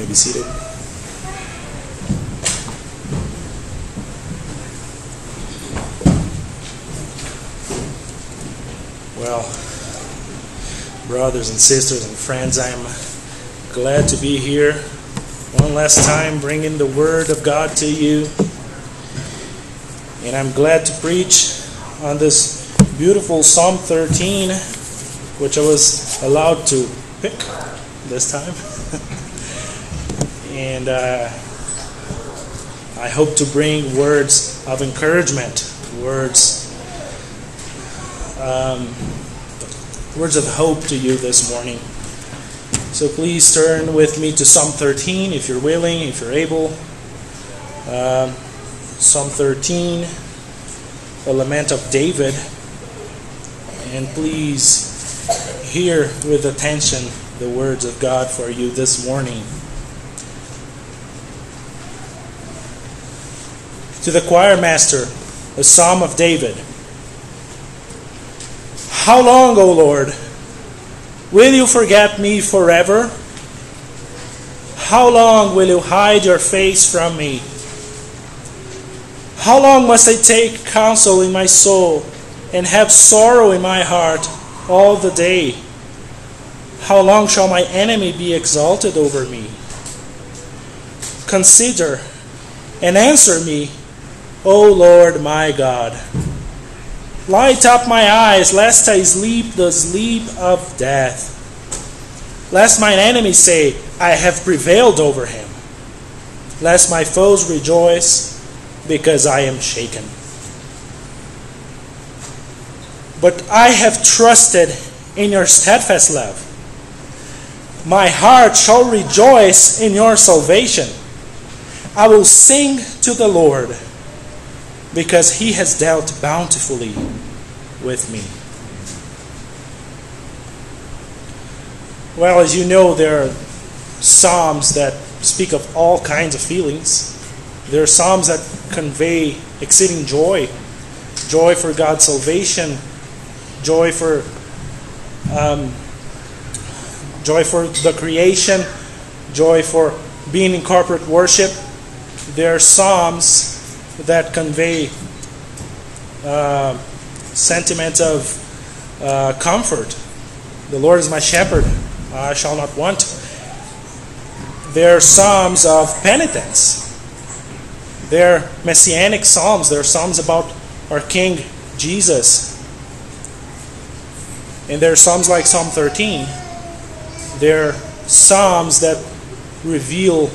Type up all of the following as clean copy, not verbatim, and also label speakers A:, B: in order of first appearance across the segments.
A: may be seated. Well, brothers and sisters and friends, I am glad to be here one last time bringing the Word of God to you. And I'm glad to preach on this beautiful Psalm 13, which I was allowed to pick this time. And I hope to bring words of encouragement, words of hope to you this morning. So please turn with me to Psalm 13 if you're willing, if you're able. Psalm 13, a lament of David. And please hear with attention the words of God for you this morning. To the choir master, a psalm of David. How long, O Lord, will you forget me forever? How long will you hide your face from me? How long must I take counsel in my soul and have sorrow in my heart all the day? How long shall my enemy be exalted over me? Consider and answer me, O Lord my God. Light up my eyes, lest I sleep the sleep of death. Lest mine enemies say, I have prevailed over him. Lest my foes rejoice, because I am shaken. But I have trusted in your steadfast love. My heart shall rejoice in your salvation. I will sing to the Lord, because he has dealt bountifully with me. Well, as you know, there are psalms that speak of all kinds of feelings. There are psalms that convey exceeding joy. Joy for God's salvation. Joy for the creation. Joy for being in corporate worship. There are psalms that convey sentiments of comfort. The Lord is my shepherd, I shall not want. There are psalms of penitence. There are messianic psalms. There are psalms about our King Jesus. And there are psalms like Psalm 13. There are psalms that reveal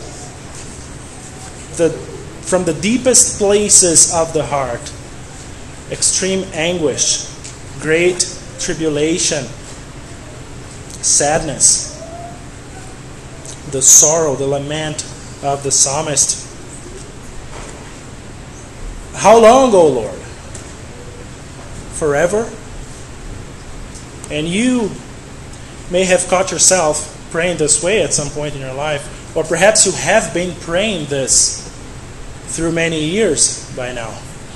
A: from the deepest places of the heart, extreme anguish, great tribulation, sadness, the sorrow, the lament of the psalmist. How long, O Lord? Forever? And you may have caught yourself praying this way at some point in your life, or perhaps you have been praying this through many years by now.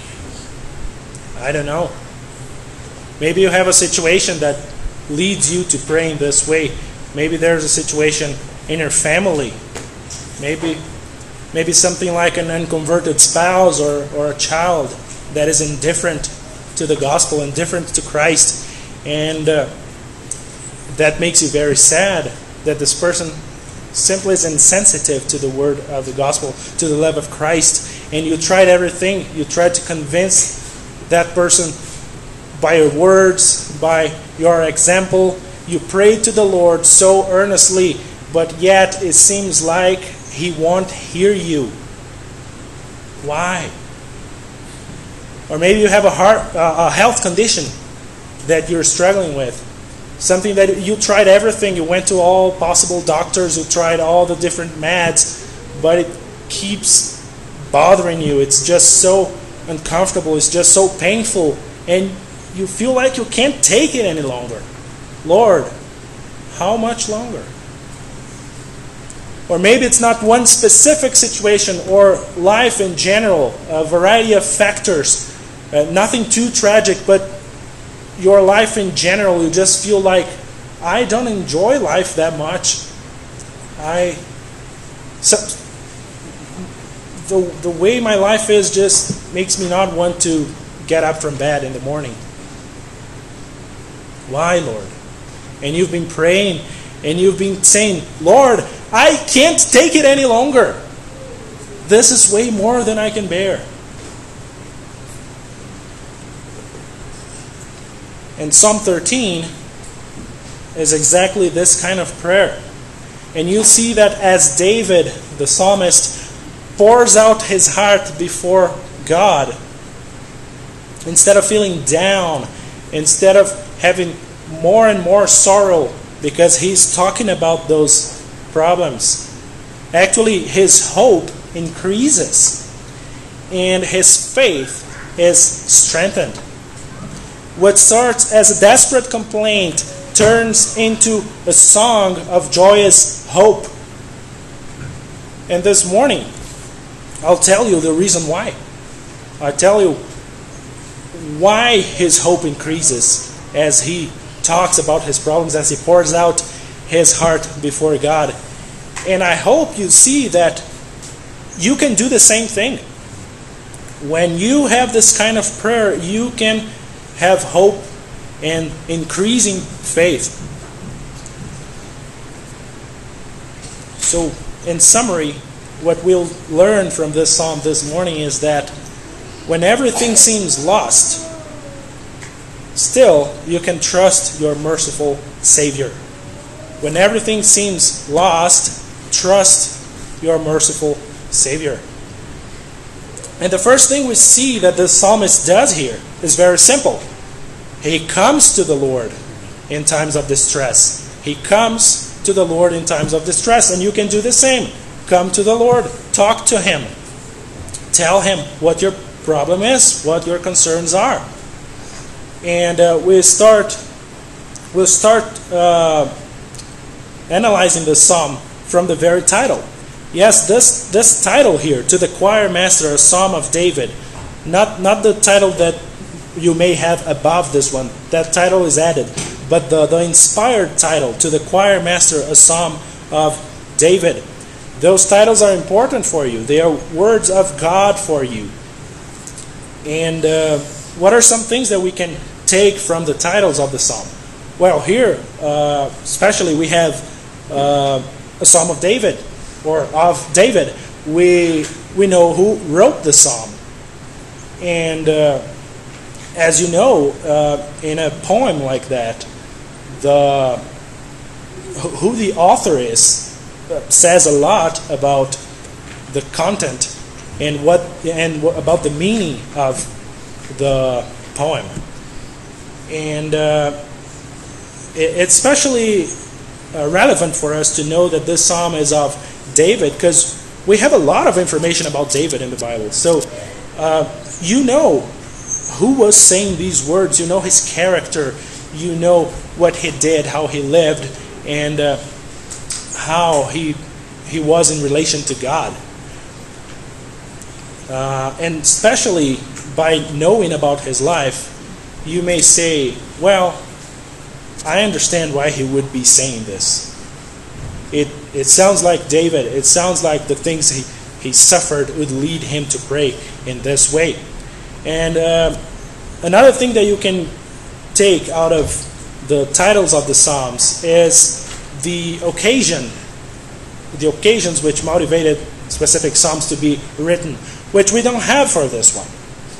A: I don't know. Maybe you have a situation that leads you to praying this way. Maybe there's a situation in your family. Maybe something like an unconverted spouse or a child that is indifferent to the gospel, indifferent to Christ. And that makes you very sad that this person simply is insensitive to the word of the gospel, to the love of Christ. And you tried everything. You tried to convince that person by your words, by your example. You prayed to the Lord so earnestly, but yet it seems like he won't hear you. Why? Or maybe you have a health condition that you're struggling with. Something that you tried everything. You went to all possible doctors. You tried all the different meds, but it keeps bothering you. It's just so uncomfortable. It's just so painful. And you feel like you can't take it any longer. Lord, how much longer? Or maybe it's not one specific situation or life in general, a variety of factors. Nothing too tragic, but your life in general, you just feel like, I don't enjoy life that much. I So, the way my life is just makes me not want to get up from bed in the morning. Why, Lord? And you've been praying and you've been saying, Lord, I can't take it any longer. This is way more than I can bear. And Psalm 13 is exactly this kind of prayer. And you'll see that as David, the psalmist, pours out his heart before God, instead of feeling down, instead of having more and more sorrow because he's talking about those problems, actually his hope increases and his faith is strengthened. What starts as a desperate complaint turns into a song of joyous hope. And this morning, I'll tell you the reason why. I'll tell you why his hope increases as he talks about his problems, as he pours out his heart before God. And I hope you see that you can do the same thing. When you have this kind of prayer, you can have hope and increasing faith. So, in summary, what we'll learn from this psalm this morning is that when everything seems lost, still you can trust your merciful Savior. When everything seems lost, trust your merciful Savior. And the first thing we see that the psalmist does here is very simple. He comes to the Lord in times of distress. He comes to the Lord in times of distress, and you can do the same. Come to the Lord. Talk to Him. Tell Him what your problem is, what your concerns are. And we'll start analyzing the psalm from the very title. Yes, this title here, To the Choir Master, a Psalm of David, not the title that you may have above this one. That title is added. But the inspired title, To the Choir Master, a Psalm of David. Those titles are important for you. They are words of God for you. And what are some things that we can take from the titles of the psalm? Well, here, especially we have a Psalm of David, or of David. We know who wrote the psalm. And as you know, in a poem like that, who the author is says a lot about the content and about the meaning of the poem. And it's especially relevant for us to know that this psalm is of David, because we have a lot of information about David in the Bible. So you know who was saying these words, you know his character, you know what he did, how he lived, and how he was in relation to God. And especially by knowing about his life, you may say, well, I understand why he would be saying this. It sounds like David. It sounds like the things he suffered would lead him to pray in this way. And another thing that you can take out of the titles of the Psalms is the occasions which motivated specific Psalms to be written, which we don't have for this one.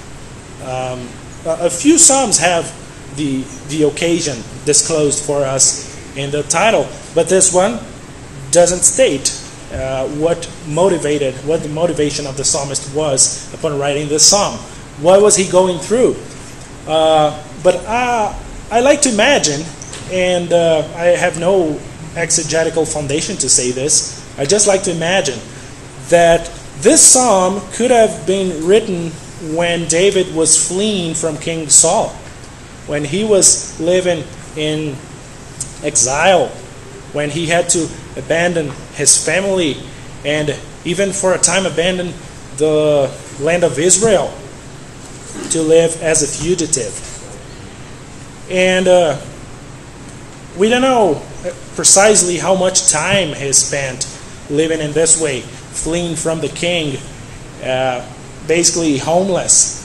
A: A few Psalms have the occasion disclosed for us in the title, but this one doesn't state what the motivation of the psalmist was upon writing this psalm. What was he going through? But I like to imagine, and I have no exegetical foundation to say this, I just like to imagine that this psalm could have been written when David was fleeing from King Saul, when he was living in exile, when he had to abandon his family and even for a time abandon the land of Israel to live as a fugitive. And we don't know precisely how much time he spent living in this way, fleeing from the king, basically homeless.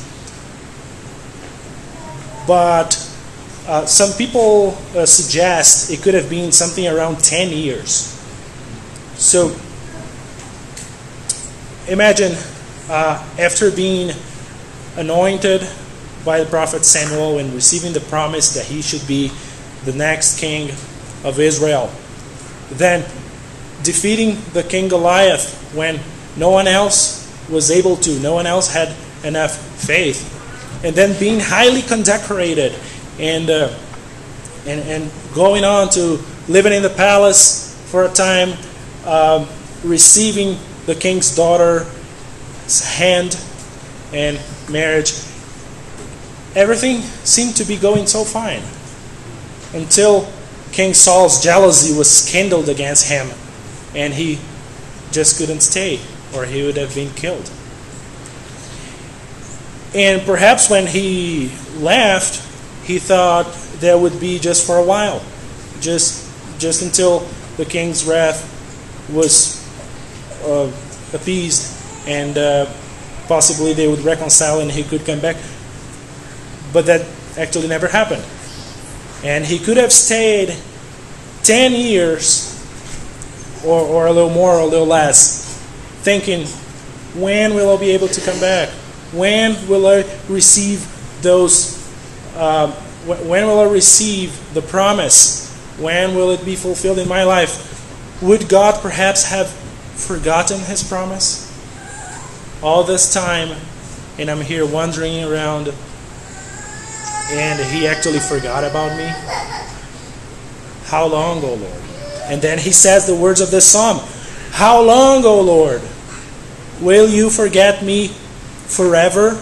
A: But some people suggest it could have been something around 10 years. So imagine after being anointed by the prophet Samuel and receiving the promise that he should be the next king of Israel, then defeating the king Goliath when no one else was able to, no one else had enough faith, and then being highly condecorated and going on to living in the palace for a time, receiving the king's daughter's hand and marriage. Everything seemed to be going so fine until King Saul's jealousy was kindled against him, and he just couldn't stay, or he would have been killed. And perhaps when he left, he thought that would be just for a while, just until the king's wrath was appeased, and possibly they would reconcile and he could come back. But that actually never happened. And he could have stayed 10 years or a little more or a little less, thinking, when will I be able to come back? When will I receive those? When will I receive the promise? When will it be fulfilled in my life? Would God perhaps have forgotten His promise? All this time, and I'm here wandering around, and He actually forgot about me? How long, O Lord? And then He says the words of this psalm, how long, O Lord, will you forget me forever?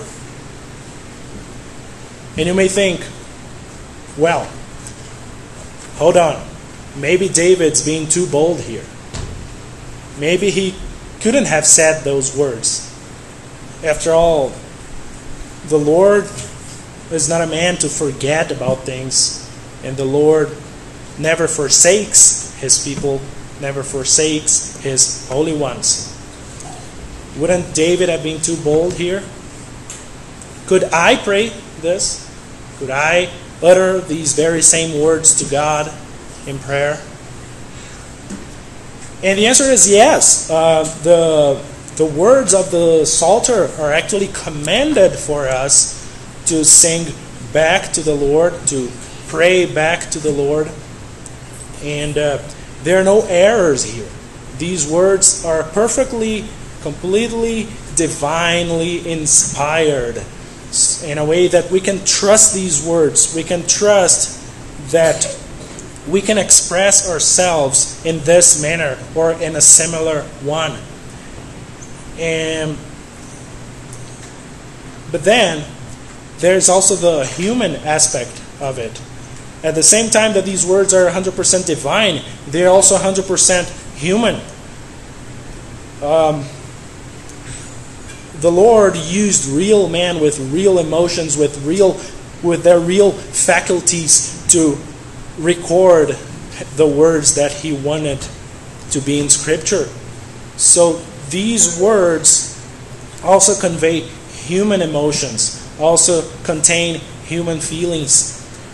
A: And you may think, well, hold on. Maybe David's being too bold here. Maybe he couldn't have said those words. After all, the Lord is not a man to forget about things, and the Lord never forsakes His people, never forsakes His holy ones. Wouldn't David have been too bold here? Could I pray this? Could I utter these very same words to God in prayer? And the answer is yes. The words of the Psalter are actually commanded for us to sing back to the Lord, to pray back to the Lord. And there are no errors here. These words are perfectly, completely, divinely inspired in a way that we can trust these words. We can trust that we can express ourselves in this manner or in a similar one. But then, there's also the human aspect of it. At the same time that these words are 100% divine, they're also 100% human. The Lord used real men with real emotions, with their real faculties to record the words that He wanted to be in Scripture. So these words also convey human emotions, also contain human feelings.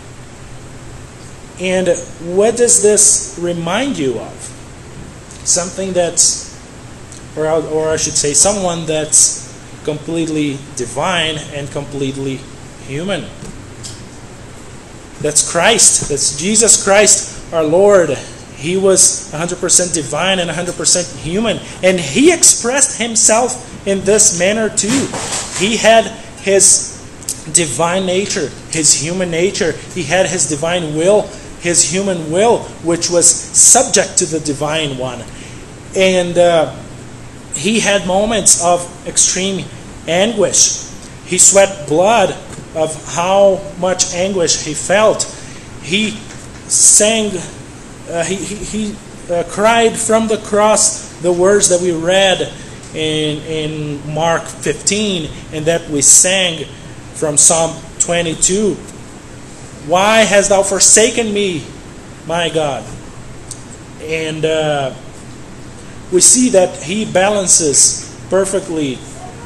A: And what does this remind you of? Something that's, or I should say, someone that's completely divine and completely human. That's Christ. That's Jesus Christ, our Lord. He was 100% divine and 100% human. And He expressed Himself in this manner too. He had His divine nature, His human nature. He had His divine will, His human will, which was subject to the divine one. And He had moments of extreme anguish. He sweat blood of how much anguish He felt. He sang, he cried from the cross the words that we read in Mark 15 and that we sang from Psalm 22. Why hast thou forsaken me, my God? And we see that he balances perfectly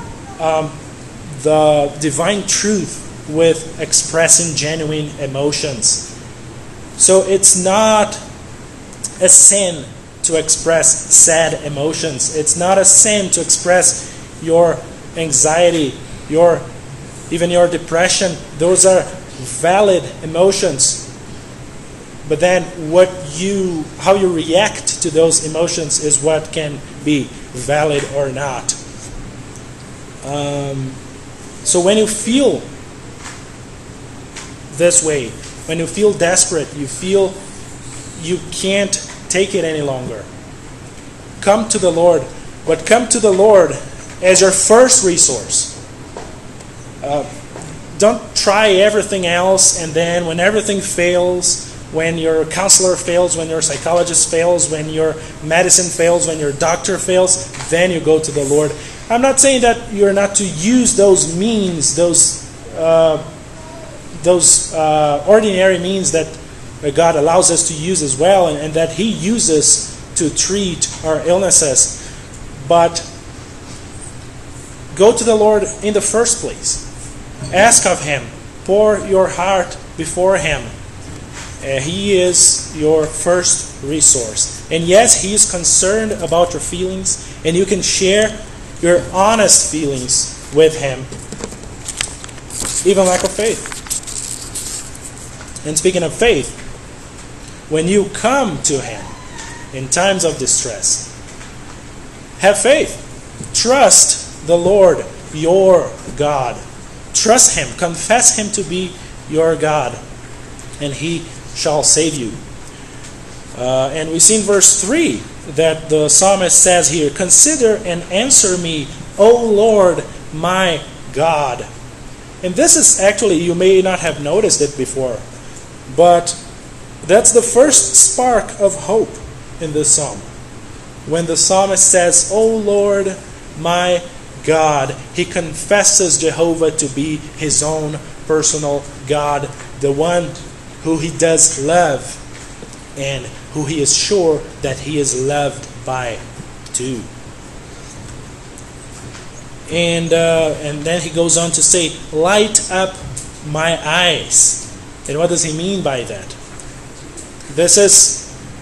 A: the divine truth with expressing genuine emotions. So it's not a sin to express sad emotions. It's not a sin to express your anxiety, even your depression. Those are valid emotions. But then how you react to those emotions is what can be valid or not. So when you feel this way, when you feel desperate, you feel you can't take it any longer, come to the Lord. But come to the Lord as your first resource. Don't try everything else, and then when everything fails, when your counselor fails, when your psychologist fails, when your medicine fails, when your doctor fails, then you go to the Lord. I'm not saying that you're not to use those means, those ordinary means that God allows us to use as well, and that He uses to treat our illnesses. But go to the Lord in the first place. Ask of Him. Pour your heart before Him. He is your first resource. And yes, He is concerned about your feelings, and you can share your honest feelings with Him, even lack of faith. And speaking of faith, when you come to Him in times of distress, have faith. Trust the Lord, your God. Trust Him. Confess Him to be your God, and He shall save you. And we see in verse 3 that the psalmist says here, "Consider and answer me, O Lord, my God." And this is actually, you may not have noticed it before, but that's the first spark of hope in this psalm. When the psalmist says, "O Lord, my God," he confesses Jehovah to be his own personal God, the one who he does love and who he is sure that he is loved by too. And then he goes on to say, "Light up my eyes." And what does he mean by that? This is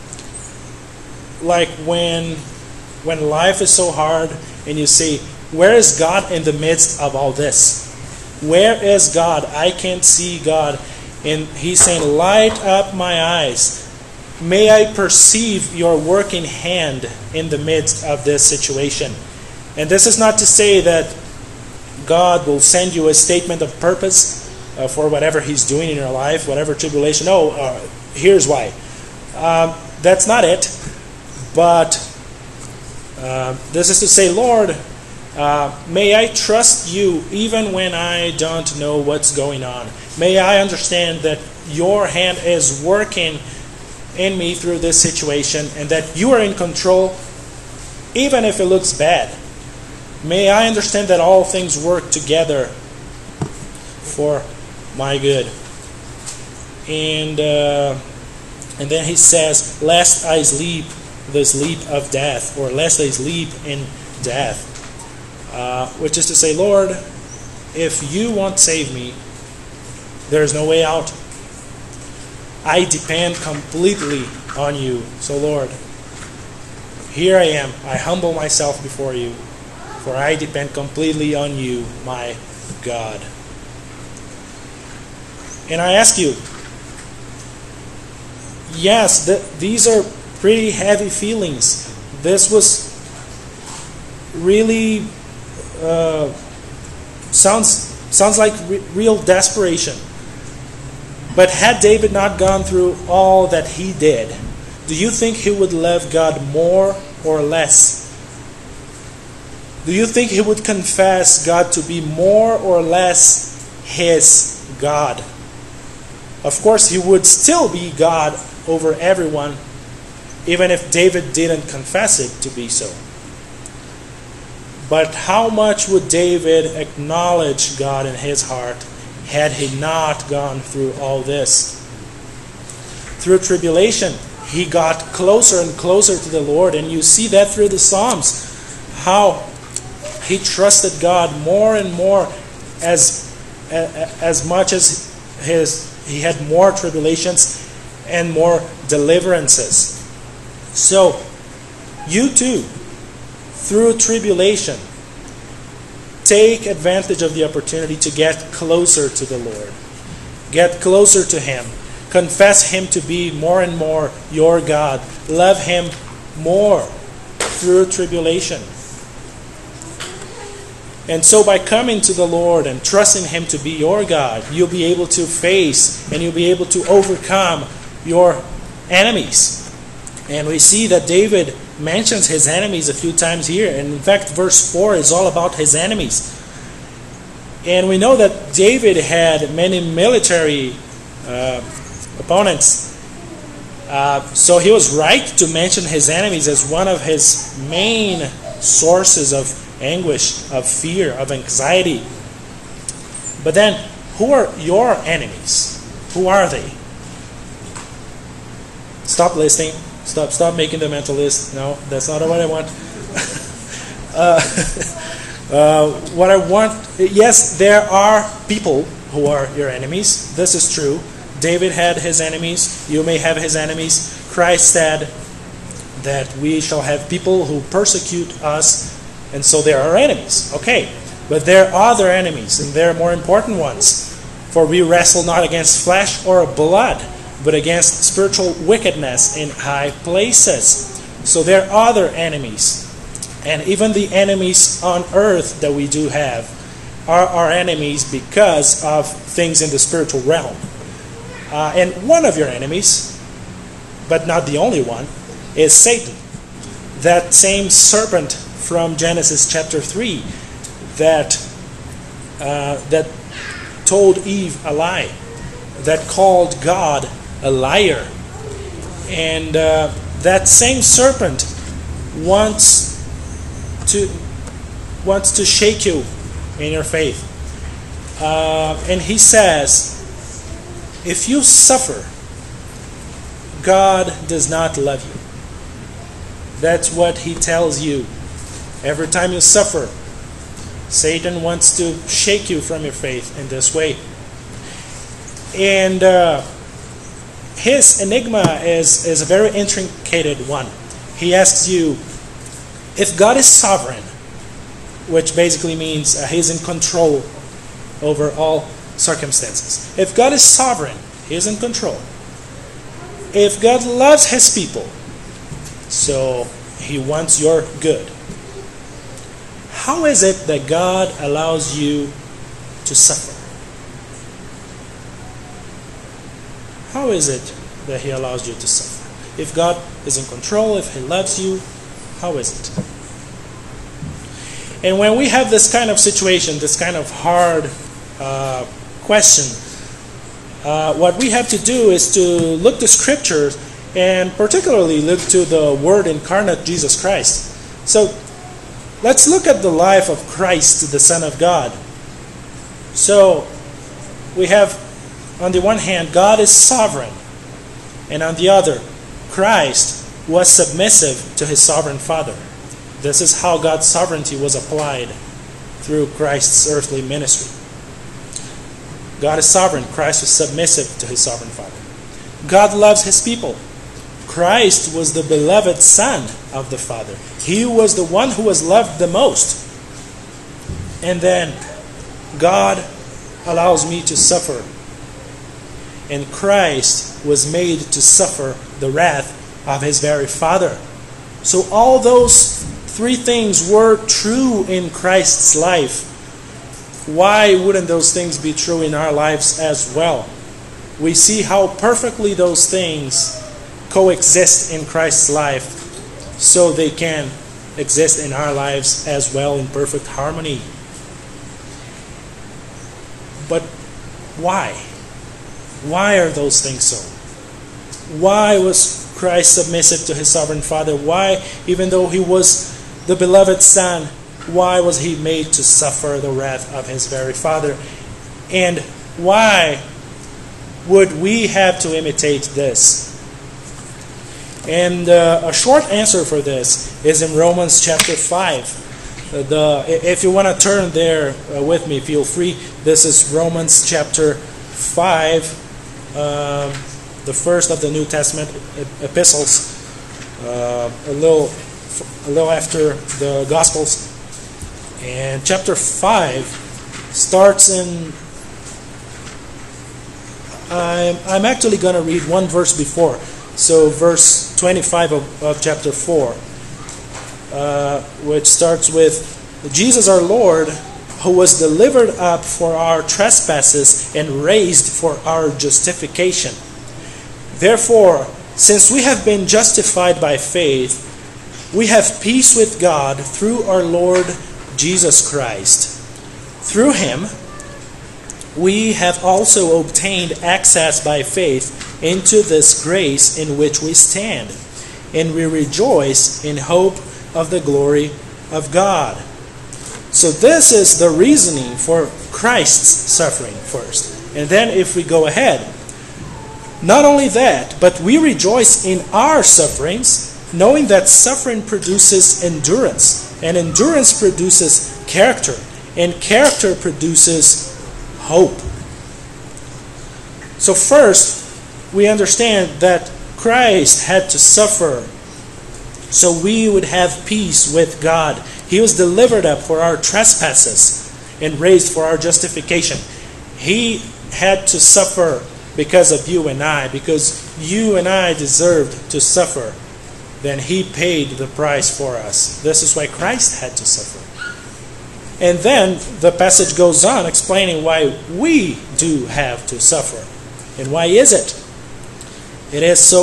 A: like when life is so hard and you say, "Where is God in the midst of all this? Where is God? I can't see God." And he's saying, "Light up my eyes. May I perceive your working hand in the midst of this situation." And this is not to say that God will send you a statement of purpose for whatever He's doing in your life, whatever tribulation. Here's why. That's not it. But this is to say, "Lord, may I trust you even when I don't know what's going on. May I understand that your hand is working in me through this situation, and that you are in control even if it looks bad. May I understand that all things work together for my good." And then he says, "Lest I sleep the sleep of death," or "lest I sleep in death." Which is to say, "Lord, if you won't save me, there is no way out. I depend completely on you. So Lord, here I am. I humble myself before you, for I depend completely on you, my God." And I ask you, yes, these are pretty heavy feelings. This was really sounds like real desperation. But had David not gone through all that he did, do you think he would love God more or less? Do you think he would confess God to be more or less his God? Of course, he would still be God over everyone, even if David didn't confess it to be so. But how much would David acknowledge God in his heart had he not gone through all this? Through tribulation, he got closer and closer to the Lord. And you see that through the Psalms, how he trusted God more and more as much as he had more tribulations and more deliverances. So, you too, through tribulation, take advantage of the opportunity to get closer to the Lord. Get closer to Him. Confess Him to be more and more your God. Love Him more through tribulation. And so by coming to the Lord and trusting Him to be your God, you'll be able to face and you'll be able to overcome your enemies. And we see that David mentions his enemies a few times here. And in fact, verse 4 is all about his enemies. And we know that David had many military opponents. So he was right to mention his enemies as one of his main sources of anguish, of fear, of anxiety. But then, who are your enemies? Who are they? Stop listing. Stop making the mental list. No, that's not what I want. What I want, yes, there are people who are your enemies. This is true. David had his enemies. You may have his enemies. Christ said that we shall have people who persecute us, and so they are our enemies. Okay, but there are other enemies, and there are more important ones. For we wrestle not against flesh or blood, but against spiritual wickedness in high places. So there are other enemies. And even the enemies on earth that we do have are our enemies because of things in the spiritual realm. And one of your enemies, but not the only one, is Satan. That same serpent from Genesis chapter 3 that told Eve a lie, that called God a liar. And that same serpent wants to shake you in your faith. And he says, if you suffer, God does not love you. That's what he tells you. Every time you suffer, Satan wants to shake you from your faith in this way. And his enigma is a very intricate one. He asks you, if God is sovereign, which basically means He's in control over all circumstances. If God is sovereign, He's in control. If God loves His people, so He wants your good, how is it that God allows you to suffer? How is it that He allows you to suffer? If God is in control, if He loves you, how is it? And when we have this kind of situation, this kind of hard question, what we have to do is to look to Scriptures and particularly look to the Word incarnate, Jesus Christ. So let's look at the life of Christ, the Son of God. So we have, on the one hand, God is sovereign, and on the other, Christ was submissive to His sovereign Father. This is how God's sovereignty was applied through Christ's earthly ministry. God is sovereign. Christ was submissive to His sovereign Father. God loves His people. Christ was the beloved Son of the Father. He was the one who was loved the most. And then God allows me to suffer. And Christ was made to suffer the wrath of His very Father. So all those three things were true in Christ's life. Why wouldn't those things be true in our lives as well? We see how perfectly those things coexist in Christ's life, so they can exist in our lives as well in perfect harmony. But why? Why are those things so? Why was Christ submissive to His sovereign Father? Why, even though He was the beloved Son, why was He made to suffer the wrath of His very Father? And why would we have to imitate this? And a short answer for this is in Romans chapter 5. If you want to turn there with me, feel free. This is Romans chapter 5, the first of the New Testament epistles, a little after the Gospels. And chapter 5 starts in... I'm actually going to read one verse before. So verse 25 of chapter 4, which starts with, Jesus our Lord, who was delivered up for our trespasses and raised for our justification. Therefore, since we have been justified by faith, we have peace with God through our Lord Jesus Christ. Through him, we have also obtained access by faith into this grace in which we stand, and we rejoice in hope of the glory of God. So this is the reasoning for Christ's suffering first. And then if we go ahead, not only that, but we rejoice in our sufferings, knowing that suffering produces endurance, and endurance produces character, and character produces hope. So first, we understand that Christ had to suffer so we would have peace with God. He was delivered up for our trespasses and raised for our justification. He had to suffer because of you and I, because you and I deserved to suffer. Then he paid the price for us. This is why Christ had to suffer. And then the passage goes on explaining why we do have to suffer. And why is it? It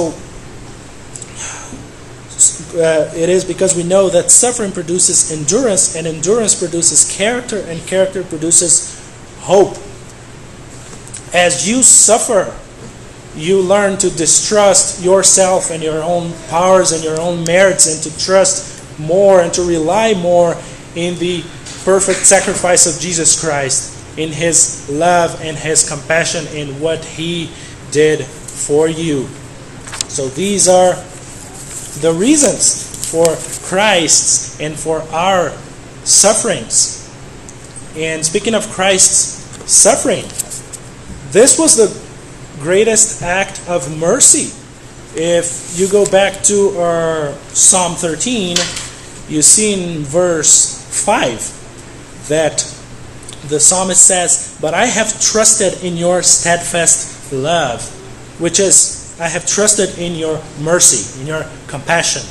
A: is because we know that suffering produces endurance, and endurance produces character, and character produces hope. As you suffer, you learn to distrust yourself and your own powers and your own merits, and to trust more and to rely more in the perfect sacrifice of Jesus Christ, in his love and his compassion, in what he did for you. So these are the reasons for Christ's and for our sufferings. And speaking of Christ's suffering, this was the greatest act of mercy. If you go back to our Psalm 13, you see in verse 5 that the psalmist says, "But I have trusted in your steadfast love," which is, I have trusted in your mercy, in your compassion,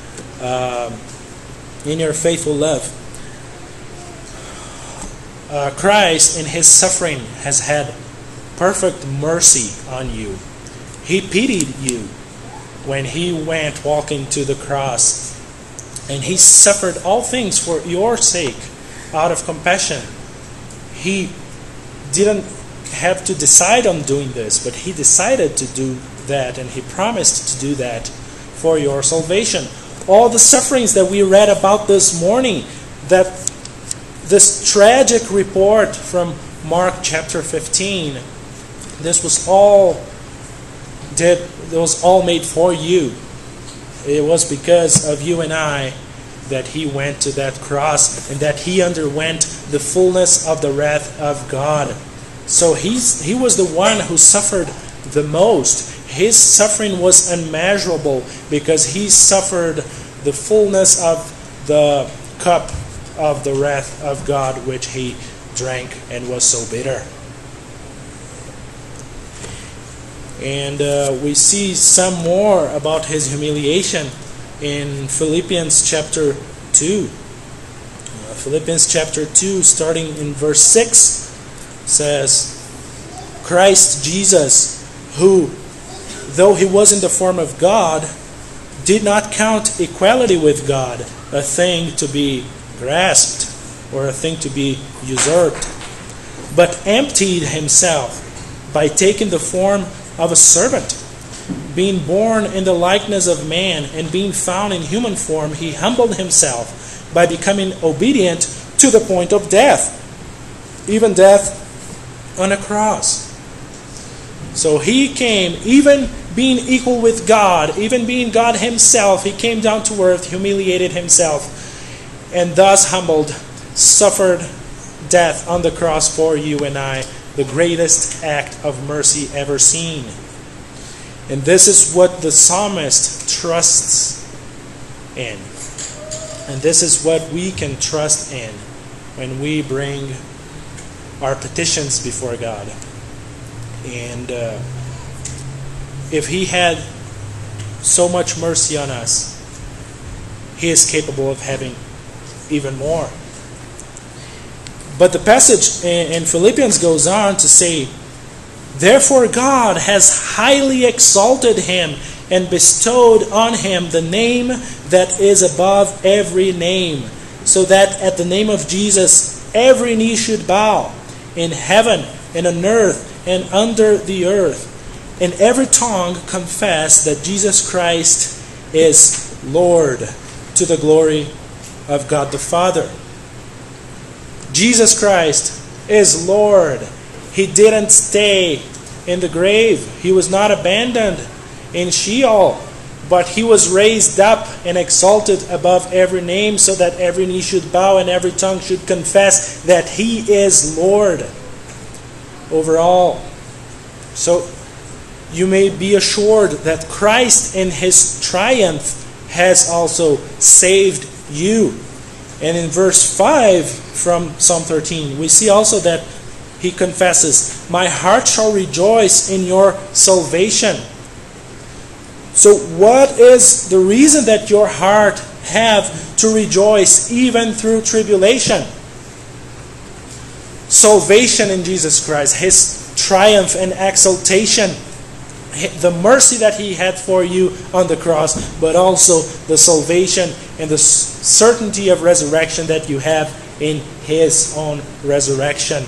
A: in your faithful love. Christ in his suffering has had perfect mercy on you. He pitied you when he went walking to the cross, and he suffered all things for your sake out of compassion. He didn't have to decide on doing this, but he decided to do that, and he promised to do that for your salvation. All the sufferings that we read about this morning, that this tragic report from Mark chapter 15, this was all made for you. It was because of you and I that he went to that cross, and that he underwent the fullness of the wrath of God. So he was the one who suffered the most. His suffering was unmeasurable because he suffered the fullness of the cup of the wrath of God, which he drank and was so bitter. And we see some more about his humiliation in Philippians chapter 2. Philippians chapter 2, starting in verse 6, says, "Christ Jesus, who, though he was in the form of God, did not count equality with God a thing to be grasped or a thing to be usurped, but emptied himself by taking the form of a servant. Being born in the likeness of man and being found in human form, he humbled himself by becoming obedient to the point of death, even death on a cross." So he came, even being equal with God, even being God himself, he came down to earth, humiliated himself, and thus humbled, suffered death on the cross for you and I, the greatest act of mercy ever seen. And this is what the psalmist trusts in. And this is what we can trust in when we bring our petitions before God. And if he had so much mercy on us, he is capable of having even more. But the passage in Philippians goes on to say, therefore God has highly exalted him and bestowed on him the name that is above every name, so that at the name of Jesus every knee should bow, in heaven and on earth and under the earth, and every tongue confess that Jesus Christ is Lord, to the glory of God the Father. Jesus Christ is Lord. He didn't stay in the grave. He was not abandoned in Sheol, but he was raised up and exalted above every name, so that every knee should bow and every tongue should confess that he is Lord over all. So you may be assured that Christ in his triumph has also saved you. And in verse 5 from Psalm 13, we see also that he confesses, my heart shall rejoice in your salvation. So what is the reason that your heart have to rejoice even through tribulation? Salvation in Jesus Christ, his triumph and exaltation, the mercy that he had for you on the cross, but also the salvation and the certainty of resurrection that you have in his own resurrection.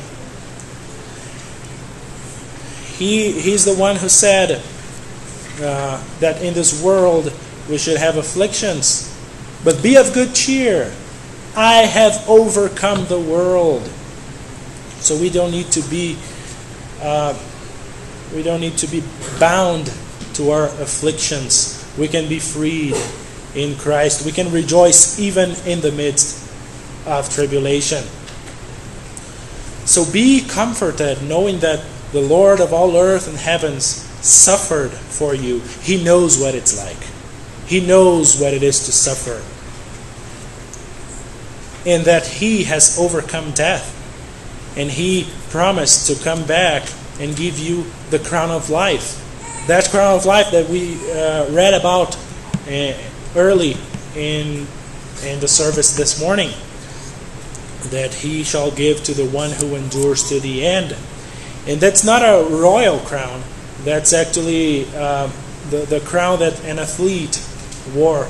A: He's the one who said that in this world we should have afflictions, but be of good cheer. I have overcome the world. So we don't need to be bound to our afflictions. We can be freed in Christ. We can rejoice even in the midst of tribulation. So be comforted, knowing that the Lord of all earth and heavens suffered for you. He knows what it's like. He knows what it is to suffer. And that he has overcome death. And he promised to come back and give you the crown of life. That crown of life that we read about early in the service this morning. That he shall give to the one who endures to the end. And that's not a royal crown. That's actually the crown that an athlete wore.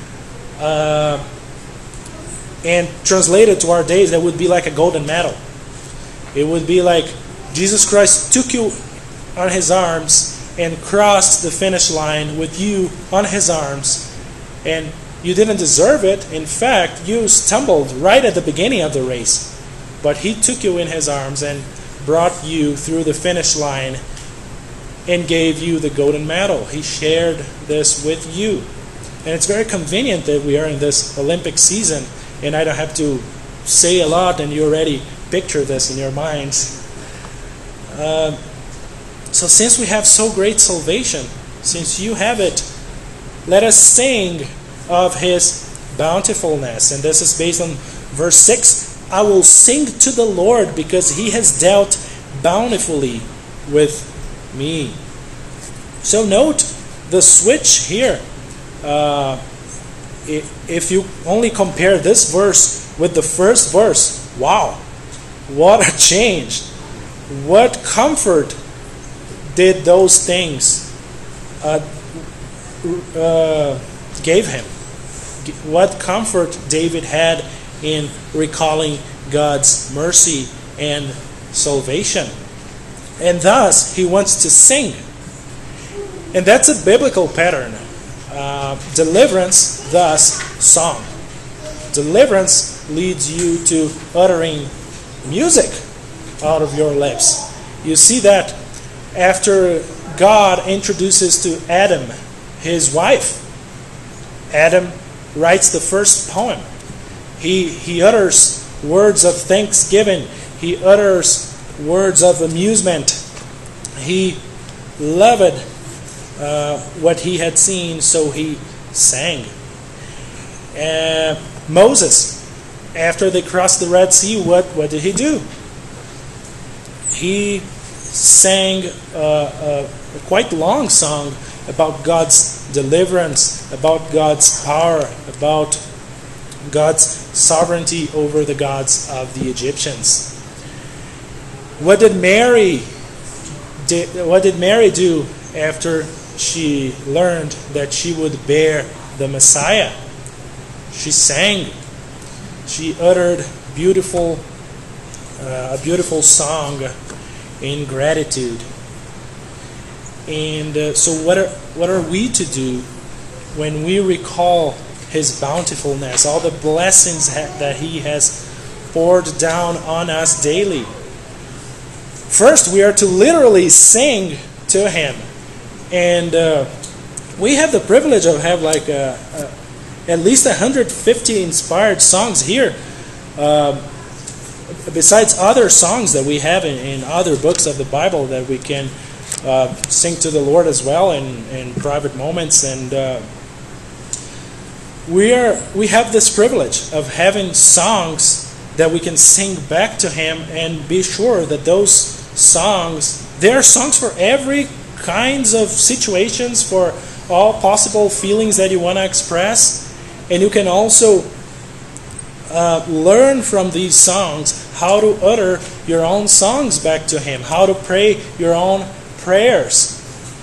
A: And translated to our days, that would be like a golden medal. It would be like Jesus Christ took you on his arms and crossed the finish line with you on his arms. And you didn't deserve it. In fact, you stumbled right at the beginning of the race. But he took you in his arms and brought you through the finish line and gave you the golden medal. He shared this with you. And it's very convenient that we are in this Olympic season and I don't have to say a lot and you already picture this in your minds. So since we have so great salvation, since you have it, let us sing of his bountifulness. And this is based on verse 6. I will sing to the Lord because he has dealt bountifully with me. So note the switch here. If you only compare this verse with the first verse, wow, what a change. What comfort did those things gave him? What comfort David had in recalling God's mercy and salvation. And thus, he wants to sing. And that's a biblical pattern. Deliverance, thus, song. Deliverance leads you to uttering music out of your lips. You see that after God introduces to Adam his wife. Adam writes the first poem. He utters words of thanksgiving. He utters words of amusement. He loved what he had seen, so he sang. Moses, after they crossed the Red Sea, what did he do? He sang a quite long song about God's deliverance, about God's power, about God's sovereignty over the gods of the Egyptians. What did Mary do after she learned that she would bear the Messiah? She sang. She uttered a beautiful song in gratitude. And so what are we to do when we recall His bountifulness, all the blessings that He has poured down on us daily? First, we are to literally sing to Him. And we have the privilege of have like at least 150 inspired songs here. Besides other songs that we have in other books of the Bible that we can sing to the Lord as well in private moments. And we have this privilege of having songs that we can sing back to Him, and be sure that those songs, they are songs for every kinds of situations, for all possible feelings that you want to express. And you can also learn from these songs how to utter your own songs back to Him, how to pray your own prayers.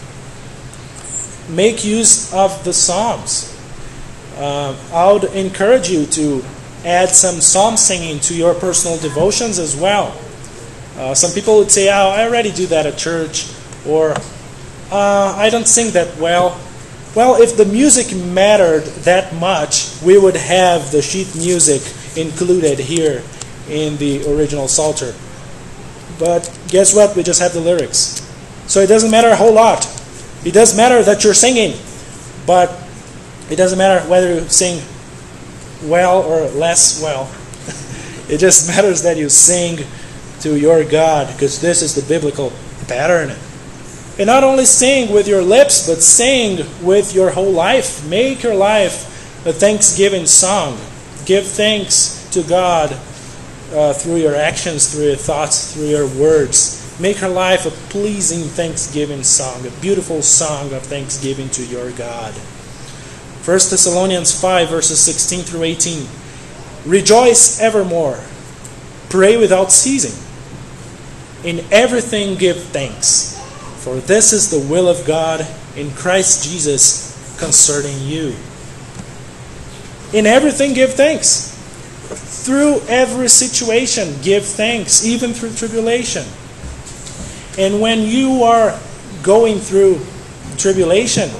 A: Make use of the Psalms. I would encourage you to add some psalm singing to your personal devotions as well. Some people would say, "Oh, I already do that at church," or "I don't sing that well." Well, if the music mattered that much, we would have the sheet music included here in the original Psalter. But guess what? We just have the lyrics. So it doesn't matter a whole lot. It does matter that you're singing, but it doesn't matter whether you sing well or less well. It just matters that you sing to your God, because this is the biblical pattern. And not only sing with your lips, but sing with your whole life. Make your life a thanksgiving song. Give thanks to God through your actions, through your thoughts, through your words. Make your life a pleasing thanksgiving song, a beautiful song of thanksgiving to your God. 1 Thessalonians 5, verses 16 through 18. Rejoice evermore. Pray without ceasing. In everything give thanks, for this is the will of God in Christ Jesus concerning you. In everything give thanks. Through every situation give thanks, even through tribulation. And when you are going through tribulation,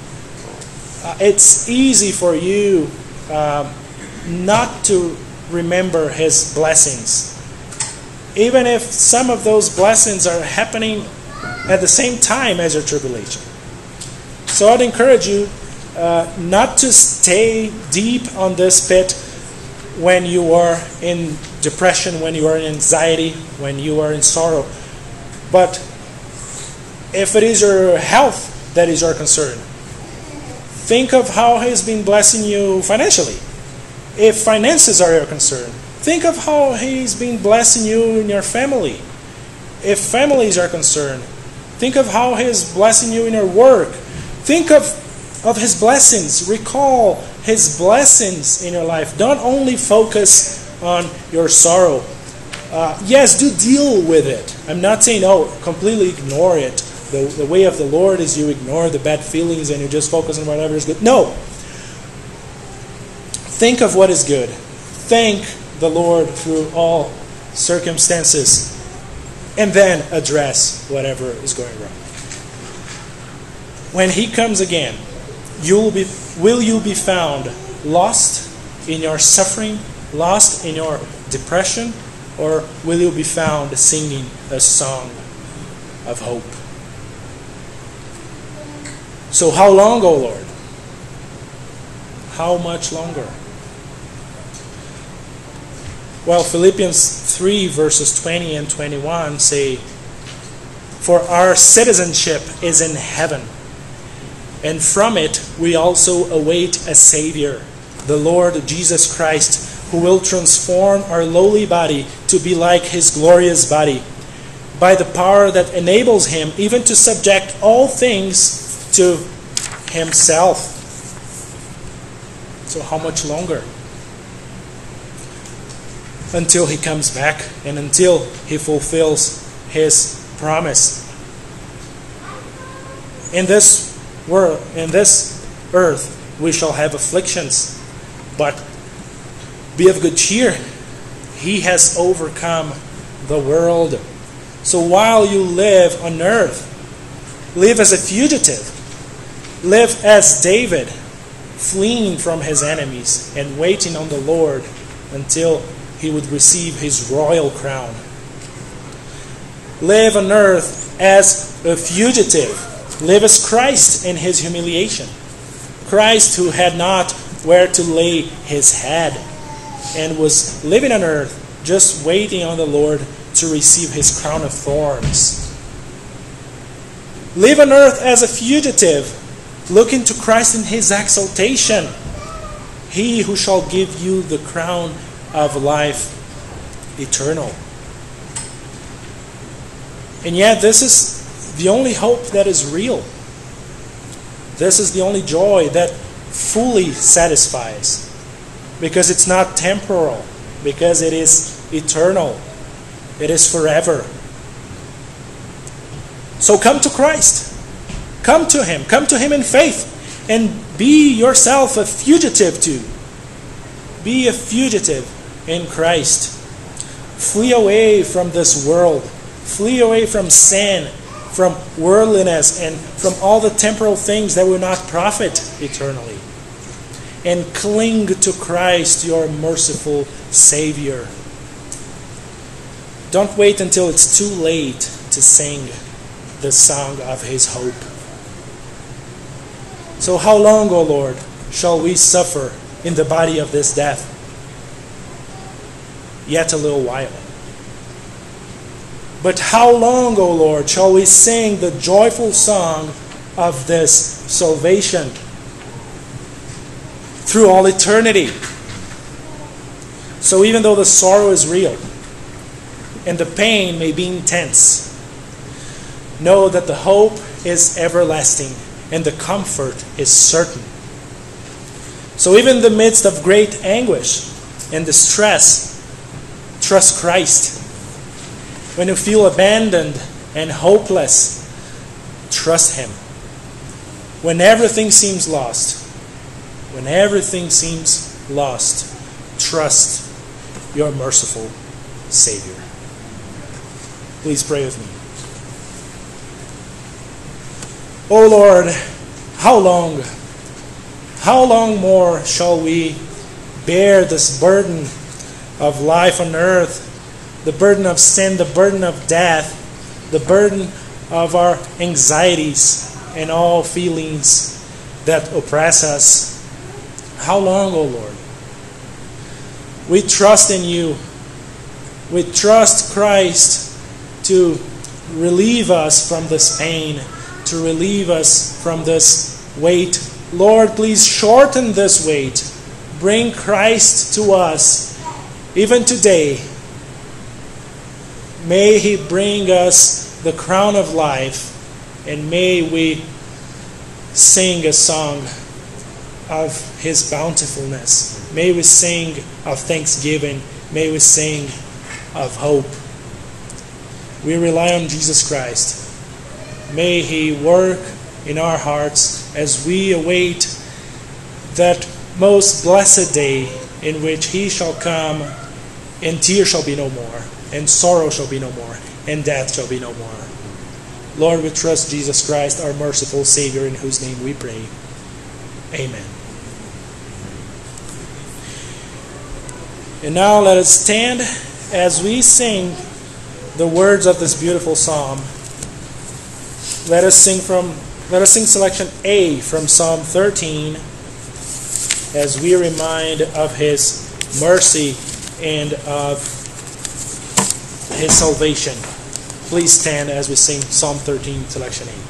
A: it's easy for you not to remember His blessings. Even if some of those blessings are happening at the same time as your tribulation. So I'd encourage you not to stay deep on this pit when you are in depression, when you are in anxiety, when you are in sorrow. But if it is your health that is your concern, think of how He's been blessing you financially. If finances are your concern, think of how He's been blessing you in your family. If families are concerned, think of how He's blessing you in your work. Think of His blessings. Recall His blessings in your life. Don't only focus on your sorrow. Yes, do deal with it. I'm not saying, completely ignore it. The way of the Lord is you ignore the bad feelings and you just focus on whatever is good. No. Think of what is good. Thank the Lord through all circumstances. And then address whatever is going wrong. When He comes again, will you be found lost in your suffering, lost in your depression, or will you be found singing a song of hope? So how long, O Lord? How much longer? Well, Philippians 3 verses 20 and 21 say, "For our citizenship is in heaven, and from it we also await a Savior, the Lord Jesus Christ, who will transform our lowly body to be like His glorious body, by the power that enables Him even to subject all things to Himself." So how much longer? Until He comes back and until He fulfills His promise. In this world, in this earth, we shall have afflictions, but be of good cheer. He has overcome the world. So while you live on earth, live as a fugitive. Live as David, fleeing from his enemies and waiting on the Lord until He would receive His royal crown. Live on earth as a fugitive. Live as Christ in His humiliation. Christ who had not where to lay His head and was living on earth just waiting on the Lord to receive His crown of thorns. Live on earth as a fugitive, looking to Christ in His exaltation. He who shall give you the crown of life eternal. And yet this is the only hope that is real. This is the only joy that fully satisfies. Because it's not temporal. Because it is eternal. It is forever. So come to Christ. Come to Him. Come to Him in faith. And be yourself a fugitive too. Be a fugitive in Christ. Flee away from this world. Flee away from sin, from worldliness, and from all the temporal things that will not profit eternally. And cling to Christ, your merciful Savior. Don't wait until it's too late to sing the song of His hope. So how long, O Lord, shall we suffer in the body of this death? Yet a little while. But how long, O Lord, shall we sing the joyful song of this salvation? Through all eternity. So even though the sorrow is real and the pain may be intense, know that the hope is everlasting and the comfort is certain. So even in the midst of great anguish and distress, trust Christ. When you feel abandoned and hopeless, trust Him. When everything seems lost, trust your merciful Savior. Please pray with me. O Lord, how long more shall we bear this burden of life on earth, the burden of sin, the burden of death, the burden of our anxieties and all feelings that oppress us? How long, O Lord? We trust in You. We trust Christ to relieve us from this pain, to relieve us from this weight. Lord, please shorten this weight. Bring Christ to us even today. May He bring us the crown of life, and may we sing a song of His bountifulness. May we sing of thanksgiving. May we sing of hope. We rely on Jesus Christ. May He work in our hearts as we await that most blessed day in which He shall come, and tears shall be no more, and sorrow shall be no more, and death shall be no more. Lord, we trust Jesus Christ, our merciful Savior, in whose name we pray. Amen. And now let us stand as we sing the words of this beautiful psalm. Let us sing from Let us sing selection A from Psalm 13 as we remind of His mercy and of His salvation. Please stand as we sing Psalm 13, selection A.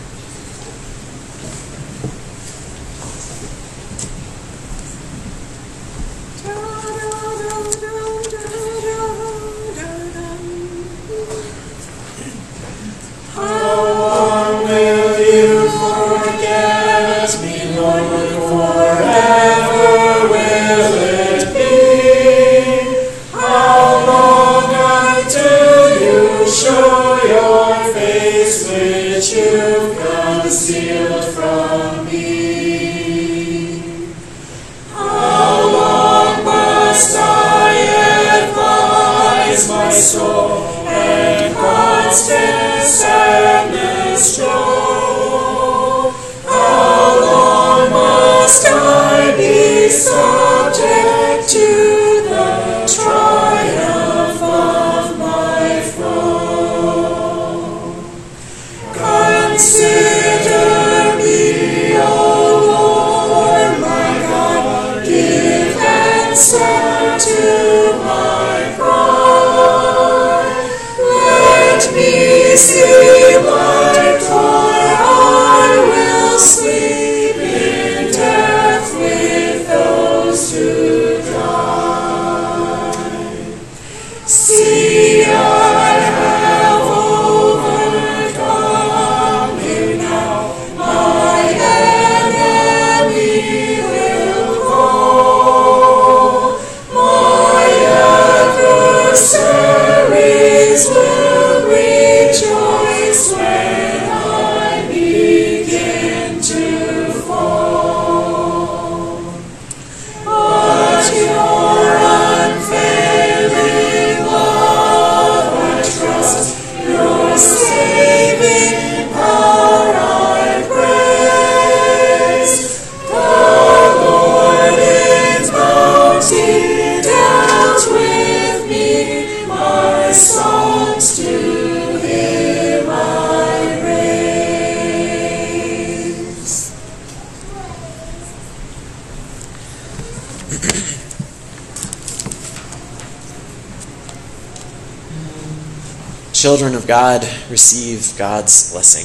B: Children of God, receive God's blessing.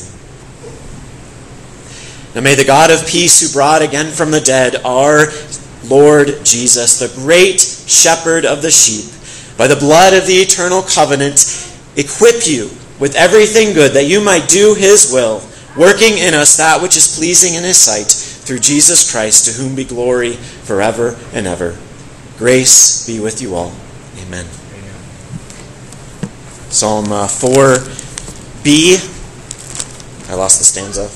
B: Now may the God of peace, who brought again from the dead our Lord Jesus, the great shepherd of the sheep, by the blood of the eternal covenant, equip you with everything good, that you might do His will, working in us that which is pleasing in His sight, through Jesus Christ, to whom be glory forever and ever. Grace be with you all. Amen. Psalm 4b. I lost the stanza.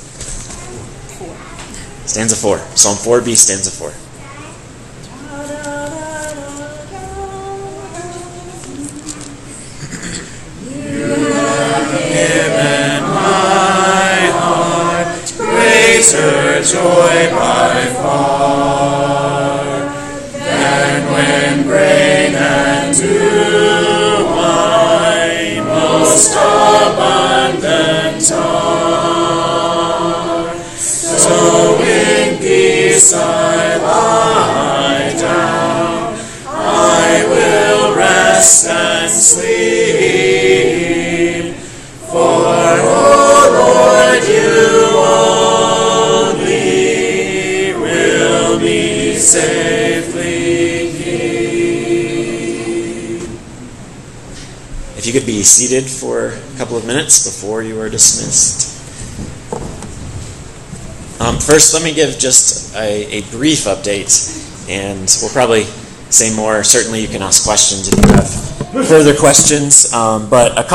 B: Stanza 4. Psalm 4b, stanza 4.
C: You have given my heart greater joy by far than when grain and dew wine most abundant are. So in peace I lie down, I will rest and sleep. For, O Lord, you only will me safely keep.
B: If you could be seated for a couple of minutes before you are dismissed. First, let me give just a brief update, and we'll probably say more. Certainly you can ask questions if you have further questions, but a couple